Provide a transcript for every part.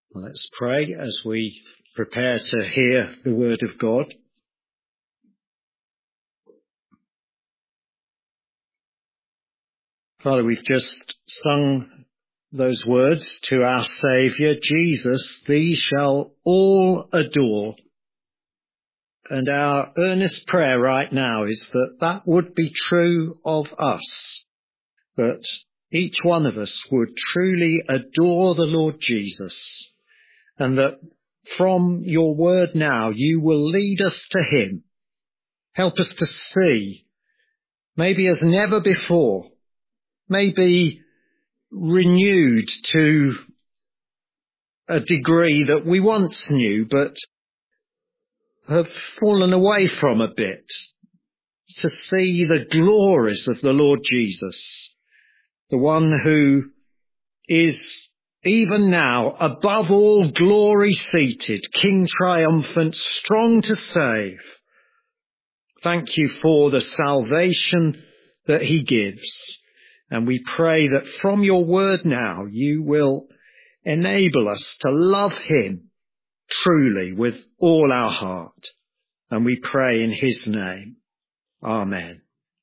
Well, let's pray as we prepare to hear the word of God. Father, we've just sung those words to our Saviour, Jesus, thee shall all adore. And our earnest prayer right now is that that would be true of us, that each one of us would truly adore the Lord Jesus, and that from your word now you will lead us to him. Help us to see, maybe as never before, maybe renewed to a degree that we once knew but have fallen away from a bit, to see the glories of the Lord Jesus, the one who is even now above all glory seated, King triumphant, strong to save. Thank you for the salvation that he gives. And we pray that from your word now, you will enable us to love him truly with all our heart. And we pray in his name. Amen.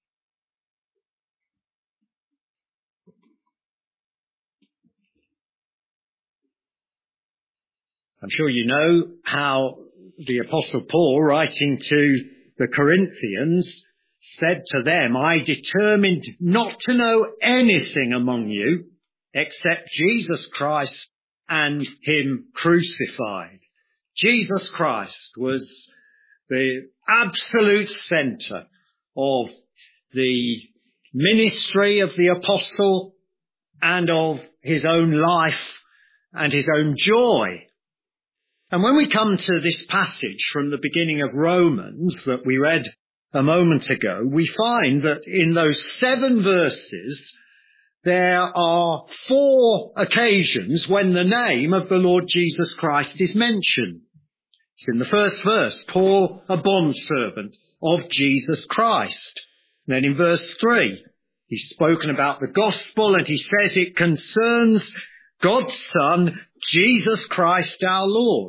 I'm sure you know how the Apostle Paul, writing to the Corinthians, said to them, I determined not to know anything among you except Jesus Christ and him crucified. Jesus Christ was the absolute centre of the ministry of the apostle and of his own life and his own joy. And when we come to this passage from the beginning of Romans that we read a moment ago, we find that in those 7 verses, there are 4 occasions when the name of the Lord Jesus Christ is mentioned. It's in the first verse, Paul, a bondservant of Jesus Christ. And then in verse 3, he's spoken about the gospel and he says it concerns God's Son, Jesus Christ our Lord.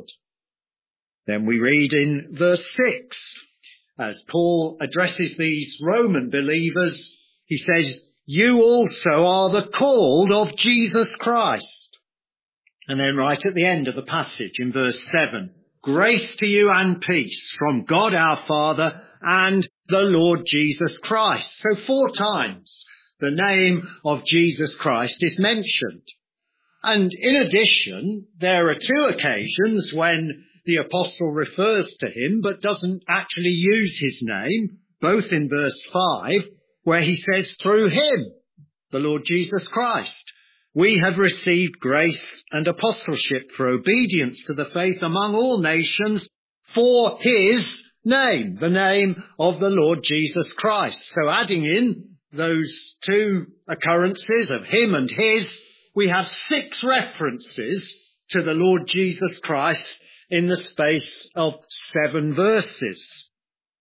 Then we read in verse 6, as Paul addresses these Roman believers, he says, you also are the called of Jesus Christ. And then right at the end of the passage in verse 7, grace to you and peace from God our Father and the Lord Jesus Christ. So 4 times the name of Jesus Christ is mentioned. And in addition, there are 2 occasions when the apostle refers to him but doesn't actually use his name, both in verse 5, where he says, through him, the Lord Jesus Christ, we have received grace and apostleship for obedience to the faith among all nations for his name, the name of the Lord Jesus Christ. So adding in those 2 occurrences of him and his, we have 6 references to the Lord Jesus Christ in the space of 7 verses.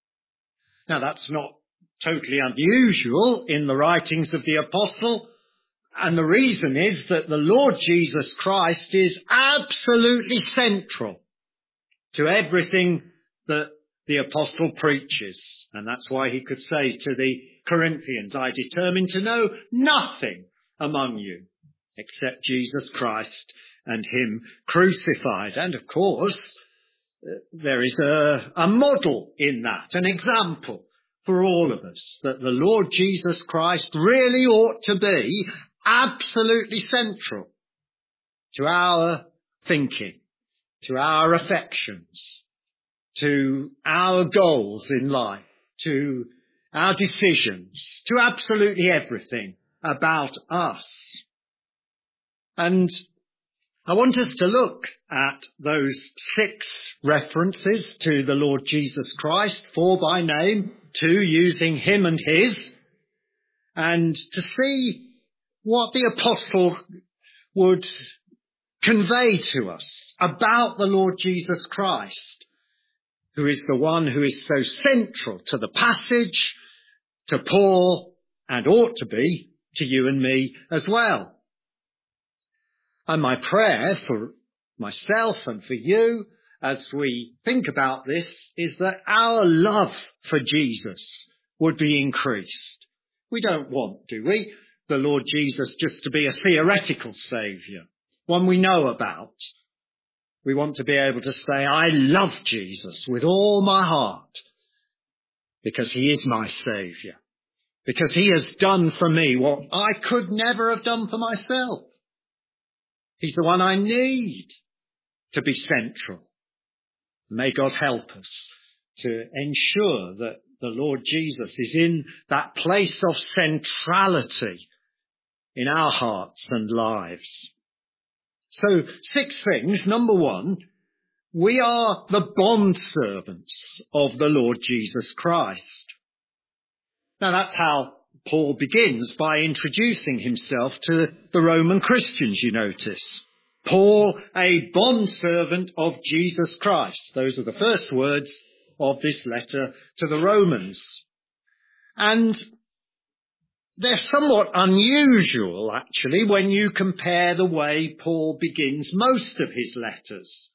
Now that's not totally unusual in the writings of the apostle, and the reason is that the Lord Jesus Christ is absolutely central to everything that the apostle preaches. And that's why he could say to the Corinthians, I determined to know nothing among you except Jesus Christ and him crucified. And of course, there is a model in that, an example for all of us, that the Lord Jesus Christ really ought to be absolutely central to our thinking, to our affections, to our goals in life, to our decisions, to absolutely everything about us. And I want us to look at those 6 references to the Lord Jesus Christ, 4 by name, 2 using him and his, and to see what the apostle would convey to us about the Lord Jesus Christ, who is the one who is so central to the passage, to Paul, and ought to be to you and me as well. And my prayer for myself and for you as we think about this is that our love for Jesus would be increased. We don't want, do we, the Lord Jesus just to be a theoretical saviour, one we know about. We want to be able to say, I love Jesus with all my heart because he is my saviour, because he has done for me what I could never have done for myself. He's the one I need to be central. May God help us to ensure that the Lord Jesus is in that place of centrality in our hearts and lives. So 6 things. Number 1, we are the bondservants of the Lord Jesus Christ. Now that's how Paul begins, by introducing himself to the Roman Christians, you notice. Paul, a bondservant of Jesus Christ. Those are the first words of this letter to the Romans. And they're somewhat unusual, actually, when you compare the way Paul begins most of his letters.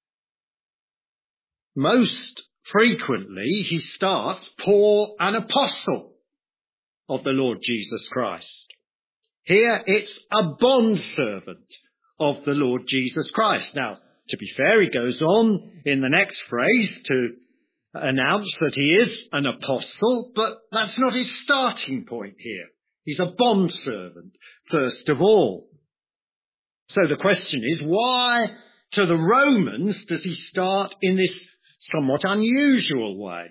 Most frequently, he starts, Paul, an apostle of the Lord Jesus Christ. Here, it's a bondservant of the Lord Jesus Christ. Now, to be fair, he goes on in the next phrase to announce that he is an apostle, but that's not his starting point here. He's a bondservant, first of all. So the question is, why to the Romans does he start in this somewhat unusual way?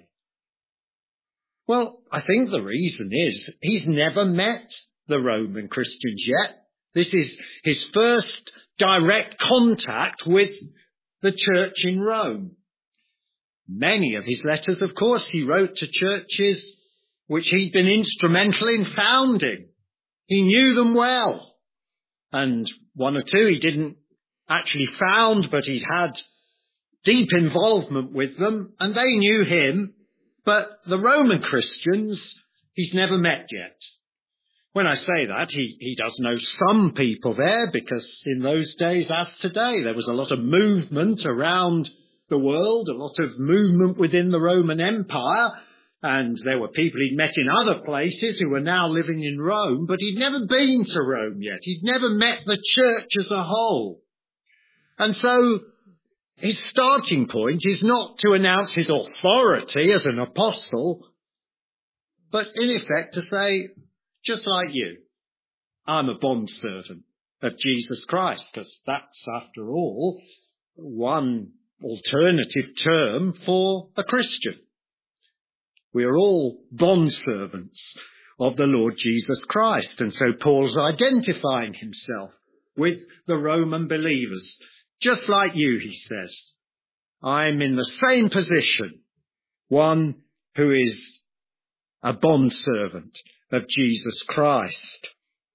Well, I think the reason is he's never met the Roman Christians yet. This is his first direct contact with the church in Rome. Many of his letters, of course, he wrote to churches which he'd been instrumental in founding. He knew them well. And 1 or 2 he didn't actually found, but he'd had deep involvement with them, and they knew him. But the Roman Christians, he's never met yet. When I say that, he does know some people there, because in those days, as today, there was a lot of movement around the world, a lot of movement within the Roman Empire, and there were people he'd met in other places who were now living in Rome, but he'd never been to Rome yet. He'd never met the church as a whole. And so his starting point is not to announce his authority as an apostle, but in effect to say, just like you, I'm a bondservant of Jesus Christ, because that's, after all, one alternative term for a Christian. We are all bondservants of the Lord Jesus Christ. And so Paul's identifying himself with the Roman believers. Just like you, he says, I'm in the same position, one who is a bondservant of Jesus Christ.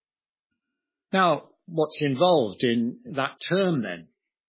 Now, what's involved in that term then?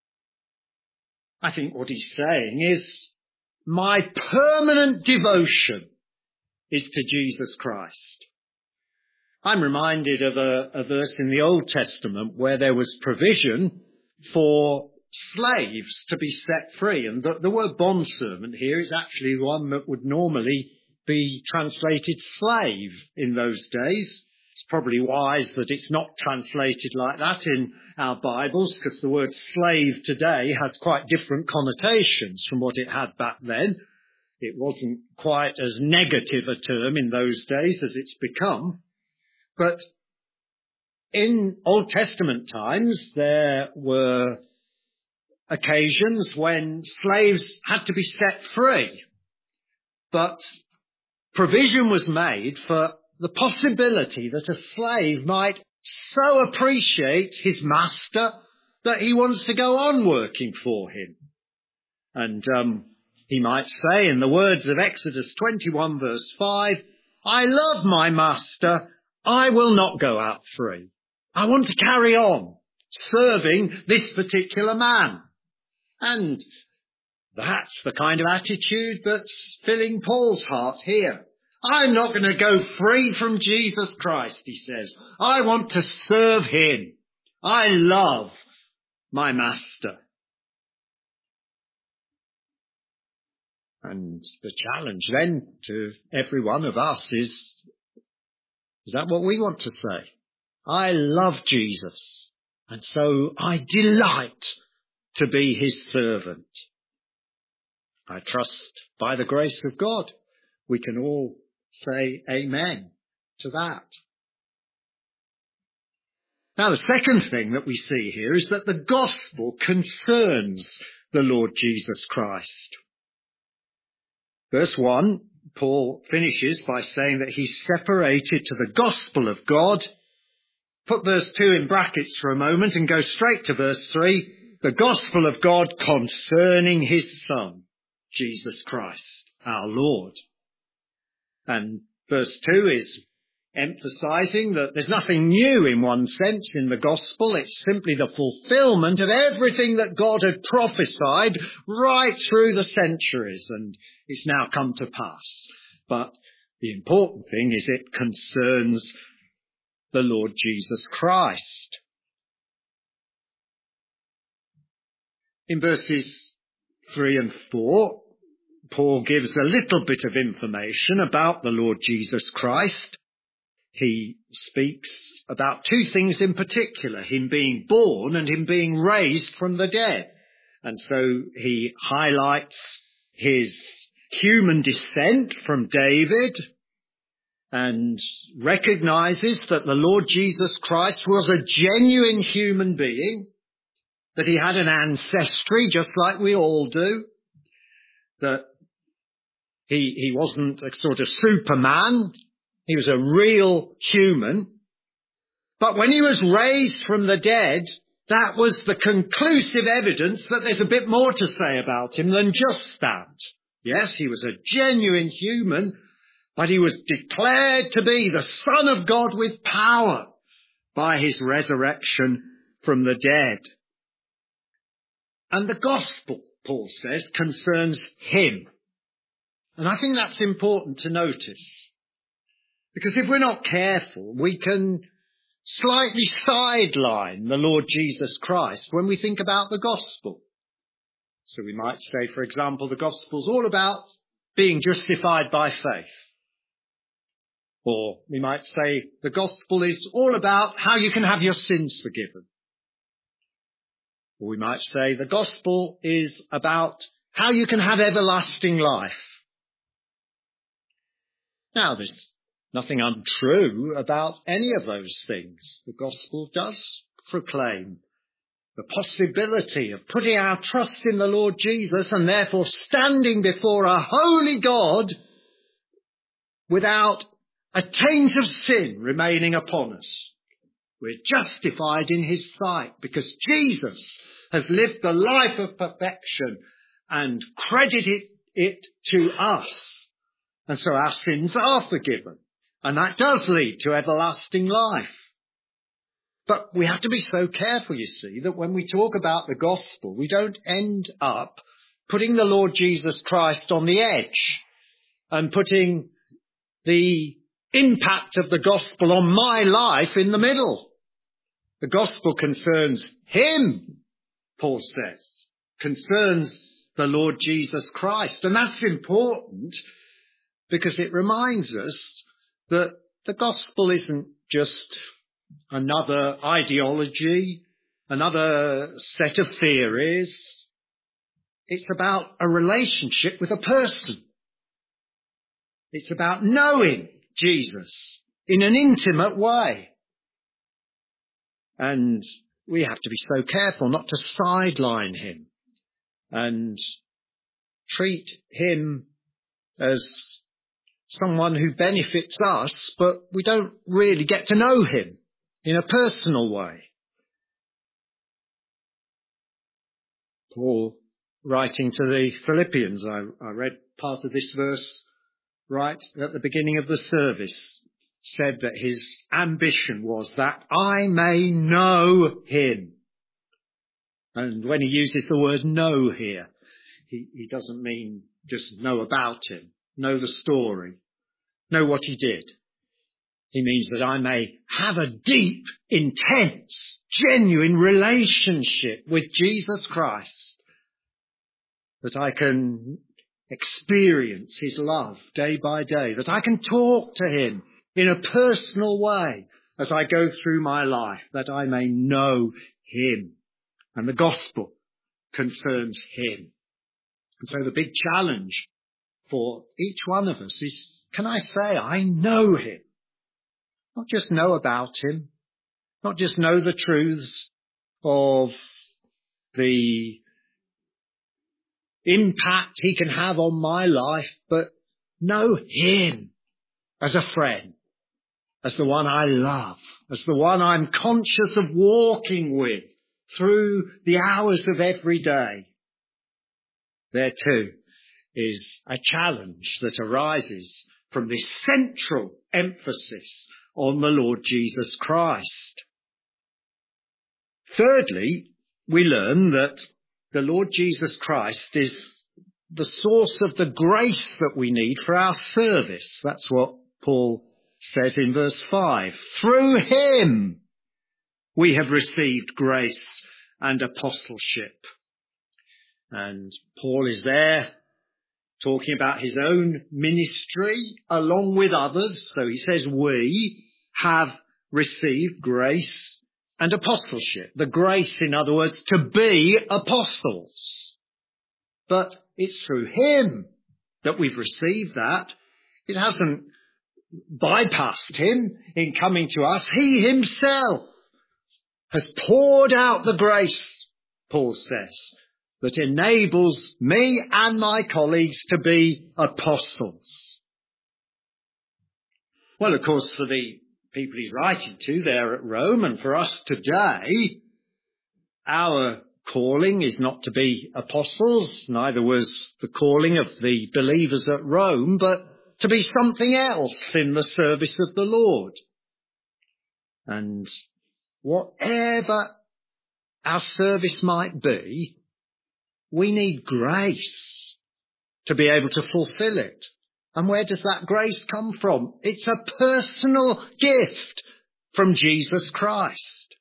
I think what he's saying is, my permanent devotion is to Jesus Christ. I'm reminded of a verse in the Old Testament where there was provision for slaves to be set free. And the word bondservant here is actually the one that would normally be translated slave in those days. It's probably wise that it's not translated like that in our Bibles, because the word slave today has quite different connotations from what it had back then. It wasn't quite as negative a term in those days as it's become. But in Old Testament times, there were occasions when slaves had to be set free. But provision was made for the possibility that a slave might so appreciate his master that he wants to go on working for him. And he might say, in the words of Exodus 21 verse 5, I love my master, I will not go out free. I want to carry on serving this particular man. And that's the kind of attitude that's filling Paul's heart here. I'm not going to go free from Jesus Christ, he says. I want to serve him. I love my master. And the challenge then to every one of us is that what we want to say? I love Jesus, and so I delight to be his servant. I trust by the grace of God we can all say amen to that. Now, the second thing that we see here is that the gospel concerns the Lord Jesus Christ. Verse 1, Paul finishes by saying that he's separated to the gospel of God. Put verse 2 in brackets for a moment and go straight to verse 3. The gospel of God concerning his Son, Jesus Christ, our Lord. And verse 2 is emphasizing that there's nothing new in one sense in the gospel. It's simply the fulfillment of everything that God had prophesied right through the centuries, and it's now come to pass. But the important thing is it concerns the Lord Jesus Christ. In verses 3 and 4, Paul gives a little bit of information about the Lord Jesus Christ. He speaks about two things in particular, him being born and him being raised from the dead. And so he highlights his human descent from David and recognizes that the Lord Jesus Christ was a genuine human being, that he had an ancestry just like we all do, that he wasn't a sort of Superman. He was a real human. But when he was raised from the dead, that was the conclusive evidence that there's a bit more to say about him than just that. Yes, he was a genuine human, but he was declared to be the Son of God with power by his resurrection from the dead. And the gospel, Paul says, concerns him. And I think that's important to notice. Because if we're not careful, we can slightly sideline the Lord Jesus Christ when we think about the gospel. So we might say, for example, the gospel's all about being justified by faith. Or we might say the gospel is all about how you can have your sins forgiven. Or we might say the gospel is about how you can have everlasting life. Now, there's nothing untrue about any of those things. The gospel does proclaim the possibility of putting our trust in the Lord Jesus and therefore standing before a holy God without a taint of sin remaining upon us. We're justified in his sight because Jesus has lived the life of perfection and credited it to us. And so our sins are forgiven. And that does lead to everlasting life. But we have to be so careful, you see, that when we talk about the gospel, we don't end up putting the Lord Jesus Christ on the edge and putting the impact of the gospel on my life in the middle. The gospel concerns him, Paul says, concerns the Lord Jesus Christ. And that's important because it reminds us that the gospel isn't just another ideology, another set of theories. It's about a relationship with a person. It's about knowing Jesus in an intimate way. And we have to be so careful not to sideline him and treat him as someone who benefits us, but we don't really get to know him in a personal way. Paul, writing to the Philippians, I read part of this verse right at the beginning of the service, said that his ambition was that I may know him. And when he uses the word know here, he doesn't mean just know about him, know the story, know what he did. He means that I may have a deep, intense, genuine relationship with Jesus Christ, that I can experience his love day by day, that I can talk to him in a personal way as I go through my life, that I may know him. And the gospel concerns him. And so the big challenge for each one of us is, can I say I know him? Not just know about him, not just know the truths of the impact he can have on my life, but know him as a friend, as the one I love, as the one I'm conscious of walking with through the hours of every day. There too is a challenge that arises from this central emphasis on the Lord Jesus Christ. Thirdly, we learn that the Lord Jesus Christ is the source of the grace that we need for our service. That's what Paul says in verse 5. Through him we have received grace and apostleship. And Paul is there talking about his own ministry along with others. So he says we have received grace and apostleship. The grace, in other words, to be apostles. But it's through him that we've received that. It hasn't bypassed him in coming to us. He himself has poured out the grace, Paul says, that enables me and my colleagues to be apostles. Well, of course, for the people he's writing to there at Rome, and for us today, our calling is not to be apostles, neither was the calling of the believers at Rome, but to be something else in the service of the Lord. And whatever our service might be, we need grace to be able to fulfill it. And where does that grace come from? It's a personal gift from Jesus Christ.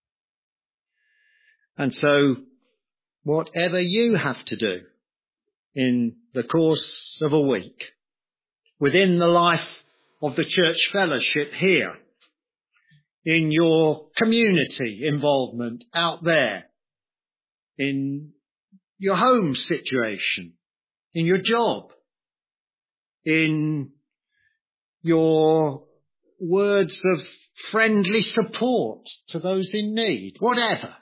And so, whatever you have to do in the course of a week, within the life of the church fellowship here, in your community involvement out there, in your home situation, in your job, in your words of friendly support to those in need, whatever.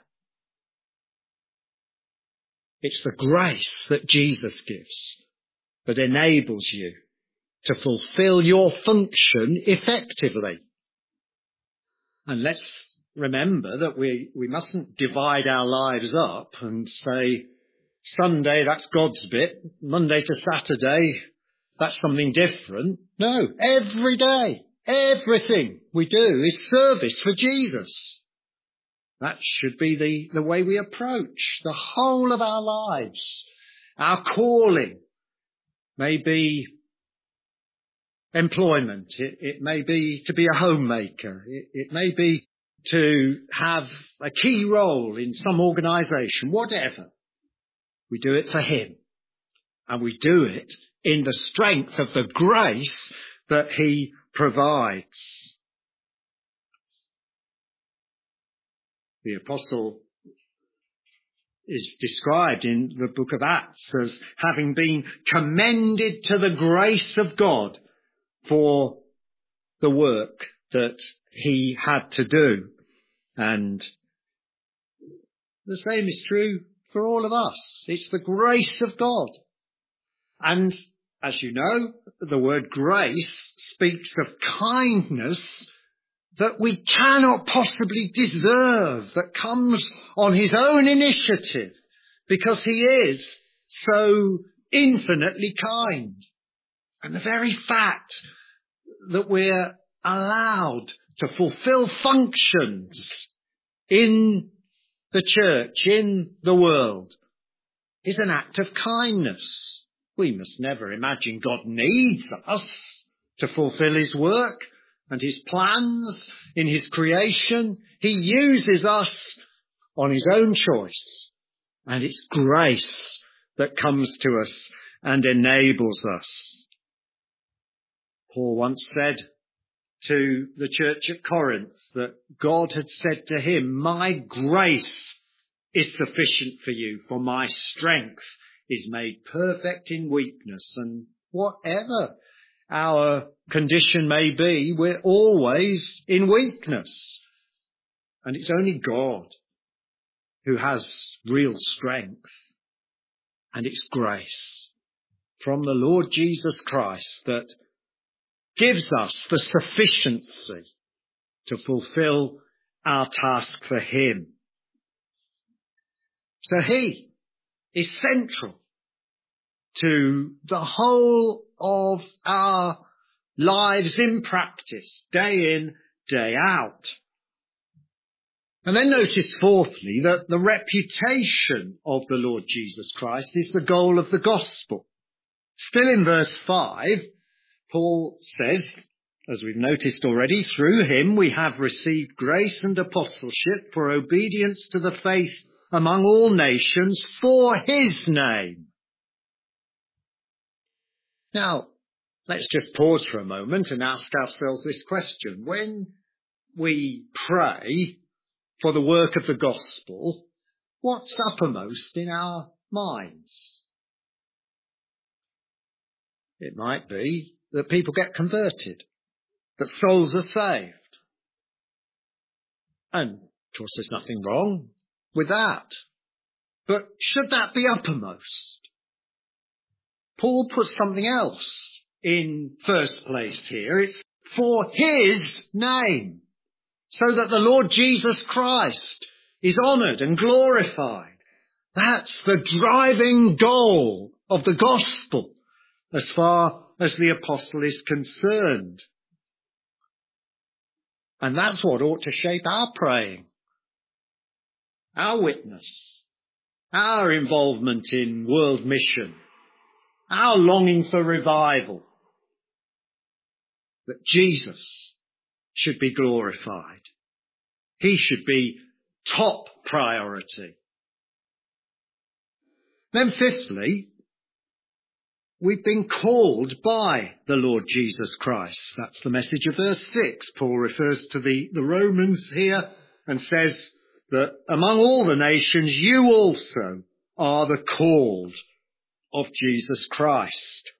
It's the grace that Jesus gives that enables you to fulfill your function effectively. And let's remember that we mustn't divide our lives up and say, Sunday, that's God's bit. Monday to Saturday, that's something different. No, every day, everything we do is service for Jesus. That should be the way we approach the whole of our lives. Our calling may be employment. It may be to be a homemaker. It may be to have a key role in some organisation, whatever. We do it for him. And we do it in the strength of the grace that he provides. The apostle is described in the book of Acts as having been commended to the grace of God for the work that he had to do. And the same is true for all of us. It's the grace of God. And as you know, the word grace speaks of kindness that we cannot possibly deserve, that comes on his own initiative, because he is so infinitely kind. And the very fact that we're allowed to fulfill functions in the church, in the world, is an act of kindness. We must never imagine God needs us to fulfill his work and his plans in his creation. He uses us on his own choice. And it's grace that comes to us and enables us. Paul once said to the church at Corinth that God had said to him, "My grace is sufficient for you, for my strength is made perfect in weakness." And whatever our condition may be, we're always in weakness. And it's only God who has real strength. And it's grace from the Lord Jesus Christ that gives us the sufficiency to fulfill our task for him. So he is central to the whole of our lives in practice, day in, day out. And then notice fourthly that the reputation of the Lord Jesus Christ is the goal of the gospel. Still in verse 5, Paul says, as we've noticed already, through him we have received grace and apostleship for obedience to the faith among all nations for his name. Now, let's just pause for a moment and ask ourselves this question. When we pray for the work of the gospel, what's uppermost in our minds? It might be that people get converted, that souls are saved. And, of course, there's nothing wrong with that. But should that be uppermost? Paul puts something else in first place here. It's for his name, so that the Lord Jesus Christ is honoured and glorified. That's the driving goal of the gospel, as far as the apostle is concerned. And that's what ought to shape our praying, our witness, our involvement in world mission, our longing for revival, that Jesus should be glorified. He should be top priority. Then fifthly, we've been called by the Lord Jesus Christ. That's the message of verse 6. Paul refers to the Romans here and says that among all the nations you also are the called of Jesus Christ.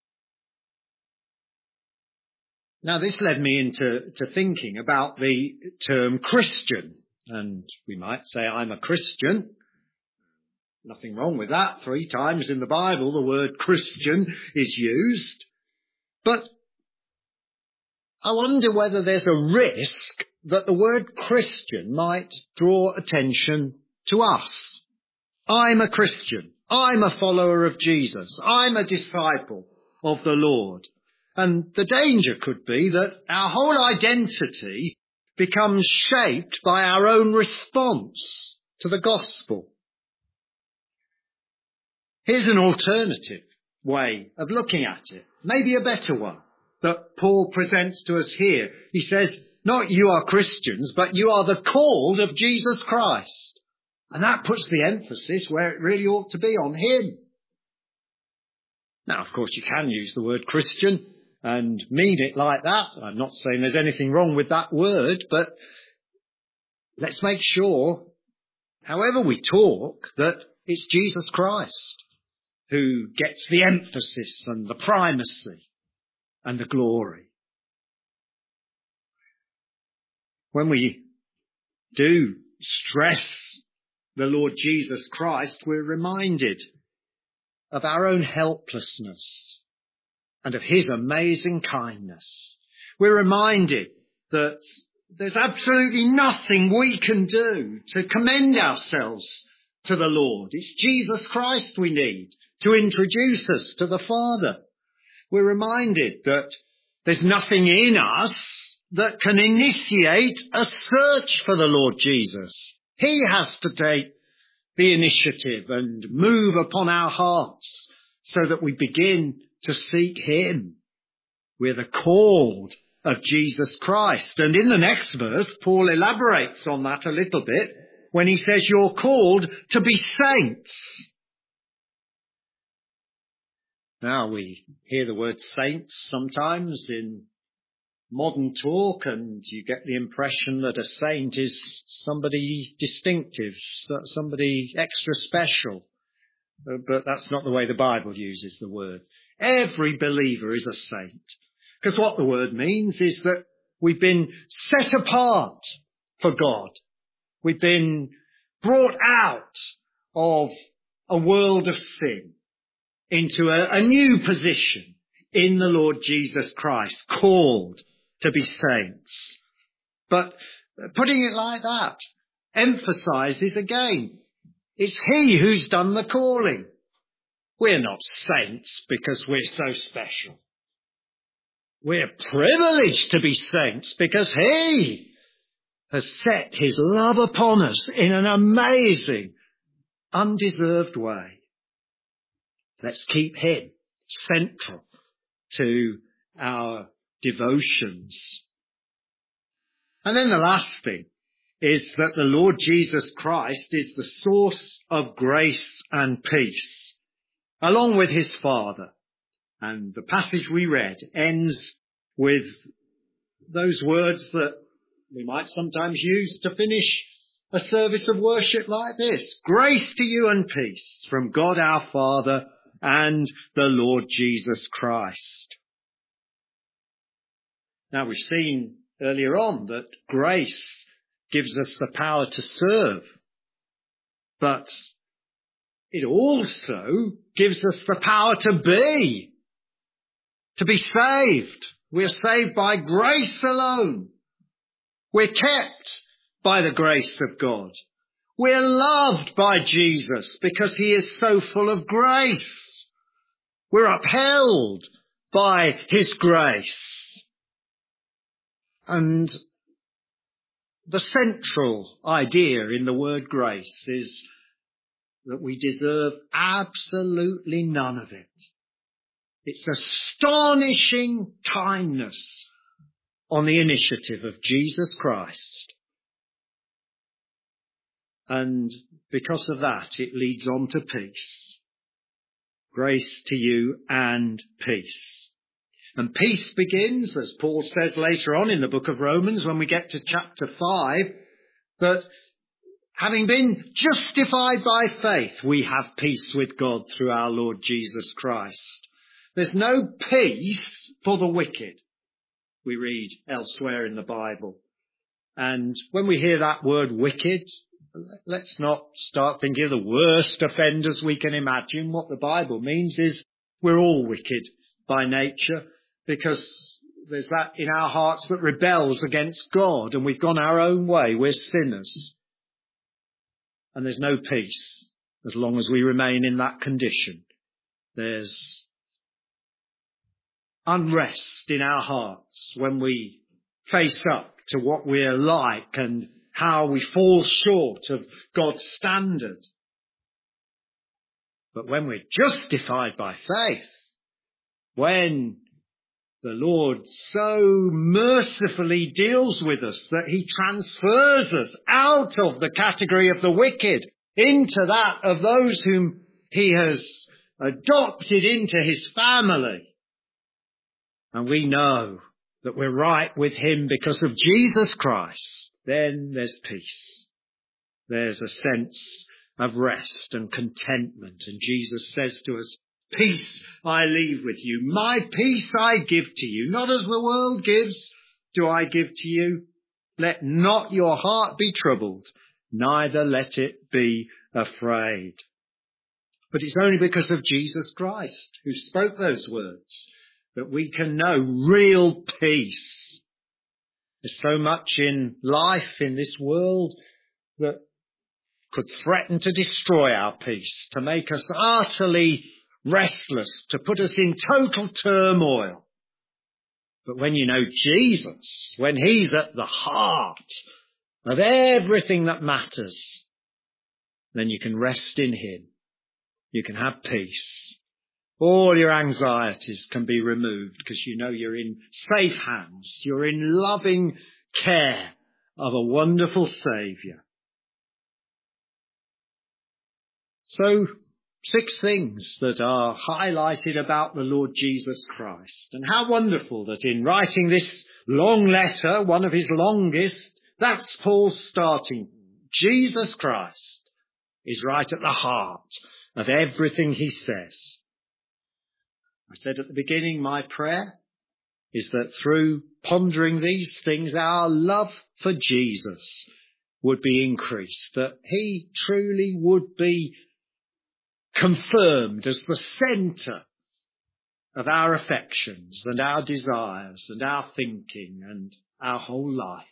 Now this led me into thinking about the term Christian. And we might say I'm a Christian. Nothing wrong with that. 3 times in the Bible the word Christian is used. But I wonder whether there's a risk that the word Christian might draw attention to us. I'm a Christian. I'm a follower of Jesus. I'm a disciple of the Lord. And the danger could be that our whole identity becomes shaped by our own response to the gospel. Here's an alternative way of looking at it, maybe a better one, that Paul presents to us here. He says, not you are Christians, but you are the called of Jesus Christ. And that puts the emphasis where it really ought to be, on him. Now, of course, you can use the word Christian and mean it like that. I'm not saying there's anything wrong with that word, but let's make sure, however we talk, that it's Jesus Christ who gets the emphasis and the primacy and the glory. When we do stress the Lord Jesus Christ, we're reminded of our own helplessness and of his amazing kindness. We're reminded that there's absolutely nothing we can do to commend ourselves to the Lord. It's Jesus Christ we need to introduce us to the Father. We're reminded that there's nothing in us that can initiate a search for the Lord Jesus. He has to take the initiative and move upon our hearts so that we begin to seek him. We're the called of Jesus Christ. And in the next verse, Paul elaborates on that a little bit when he says you're called to be saints. Now we hear the word saints sometimes in modern talk, and you get the impression that a saint is somebody distinctive, somebody extra special. But that's not the way the Bible uses the word. Every believer is a saint. Because what the word means is that we've been set apart for God. We've been brought out of a world of sin into a new position in the Lord Jesus Christ, called to be saints. But putting it like that emphasizes again, it's He who's done the calling. We're not saints because we're so special. We're privileged to be saints because He has set His love upon us in an amazing, undeserved way. Let's keep Him central to our devotions. And then the last thing is that the Lord Jesus Christ is the source of grace and peace, along with His Father. And the passage we read ends with those words that we might sometimes use to finish a service of worship like this. Grace to you and peace from God our Father and the Lord Jesus Christ. Now we've seen earlier on that grace gives us the power to serve, but it also gives us the power to be saved. We're saved by grace alone. We're kept by the grace of God. We're loved by Jesus because He is so full of grace. We're upheld by His grace. And the central idea in the word grace is that we deserve absolutely none of it. It's astonishing kindness on the initiative of Jesus Christ. And because of that, it leads on to peace. Grace to you and peace. And peace begins, as Paul says later on in the book of Romans, when we get to chapter 5, that having been justified by faith, we have peace with God through our Lord Jesus Christ. There's no peace for the wicked, we read elsewhere in the Bible. And when we hear that word wicked, let's not start thinking of the worst offenders we can imagine. What the Bible means is we're all wicked by nature, because there's that in our hearts that rebels against God, and we've gone our own way. We're sinners. And there's no peace as long as we remain in that condition. There's unrest in our hearts when we face up to what we're like and how we fall short of God's standard. But when we're justified by faith, when the Lord so mercifully deals with us that He transfers us out of the category of the wicked into that of those whom He has adopted into His family. And we know that we're right with Him because of Jesus Christ. Then there's peace. There's a sense of rest and contentment. And Jesus says to us, peace I leave with you. My peace I give to you. Not as the world gives, do I give to you. Let not your heart be troubled, neither let it be afraid. But it's only because of Jesus Christ, who spoke those words, that we can know real peace. There's so much in life in this world that could threaten to destroy our peace, to make us utterly restless, to put us in total turmoil. But when you know Jesus, when He's at the heart of everything that matters, then you can rest in Him. You can have peace. All your anxieties can be removed because you know you're in safe hands. You're in loving care of a wonderful Saviour. So 6 things that are highlighted about the Lord Jesus Christ. And how wonderful that in writing this long letter, one of his longest, that's Paul's starting. Jesus Christ is right at the heart of everything he says. I said at the beginning, my prayer is that through pondering these things, our love for Jesus would be increased, that he truly would be confirmed as the centre of our affections and our desires and our thinking and our whole life.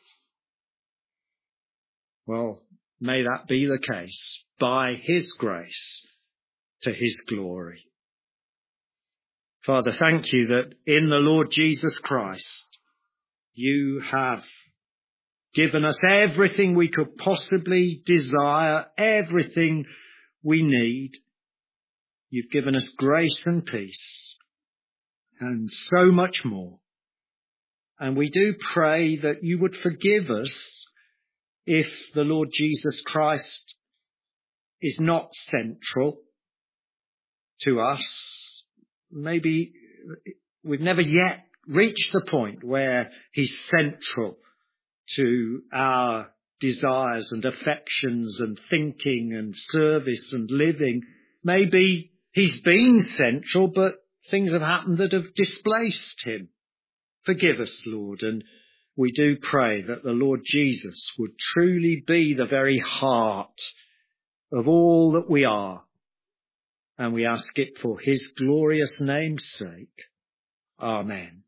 Well, may that be the case by his grace to his glory. Father, thank you that in the Lord Jesus Christ, you have given us everything we could possibly desire, everything we need. You've given us grace and peace and so much more. And we do pray that you would forgive us if the Lord Jesus Christ is not central to us. Maybe we've never yet reached the point where he's central to our desires and affections and thinking and service and living. Maybe he's been central, but things have happened that have displaced him. Forgive us, Lord, and we do pray that the Lord Jesus would truly be the very heart of all that we are. And we ask it for his glorious name's sake. Amen.